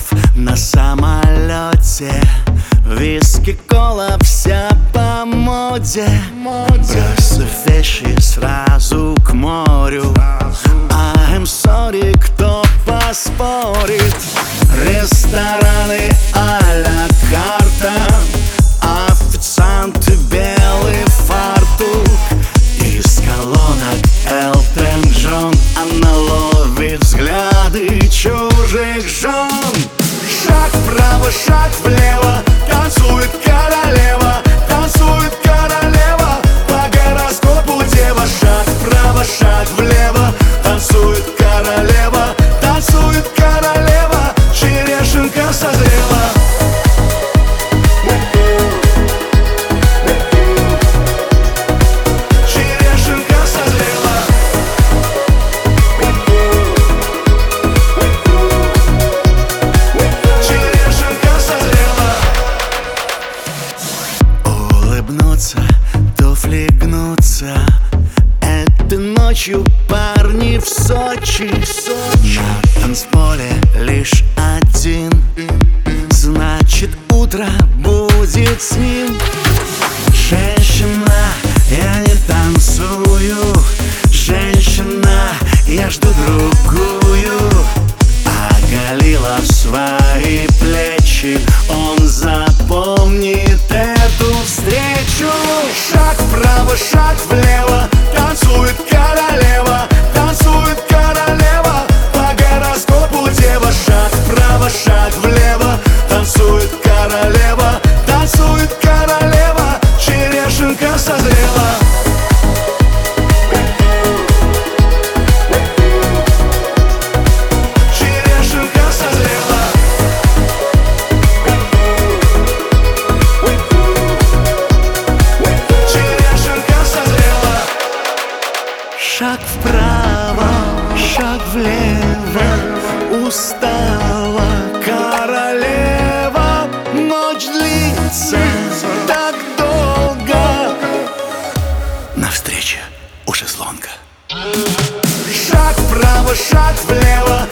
на самолете. Виски, кола, вся по моде. Бросив вещи сразу к морю. I'm sorry, кто поспорит? Рестораны а-ля карта, официанты белый фартук. Из колонок Элтон Джон, она ловит взгляды чужих жен. Шаг вправо, шаг влево, танцует королева, танцует королева, по гороскопу дева. Шаг вправо, шаг влево, танцует королева, танцует королева, черешенка созрела. Черешенка созрела. Черешенка созрела. Улыбнуться, туфли гнутся. Этой ночью парни в Сочи. На танцполе лишь один, значит утро будет с ним. Женщина, я не танцую. Женщина, я жду другую. Оголила свои плечи, он запомнит эту встречу. Шаг вправо, шаг влево, танцует королева, танцует королева, по гороскопу дева. Шаг вправо, шаг влево, танцует королева, танцует королева, черешенка созрела. Черешенка созрела. Черешенка созрела. Шаг вправо, шаг влево, устала королева. Ночь длится так долго. Навстречу у шезлонга. Шаг вправо, шаг влево,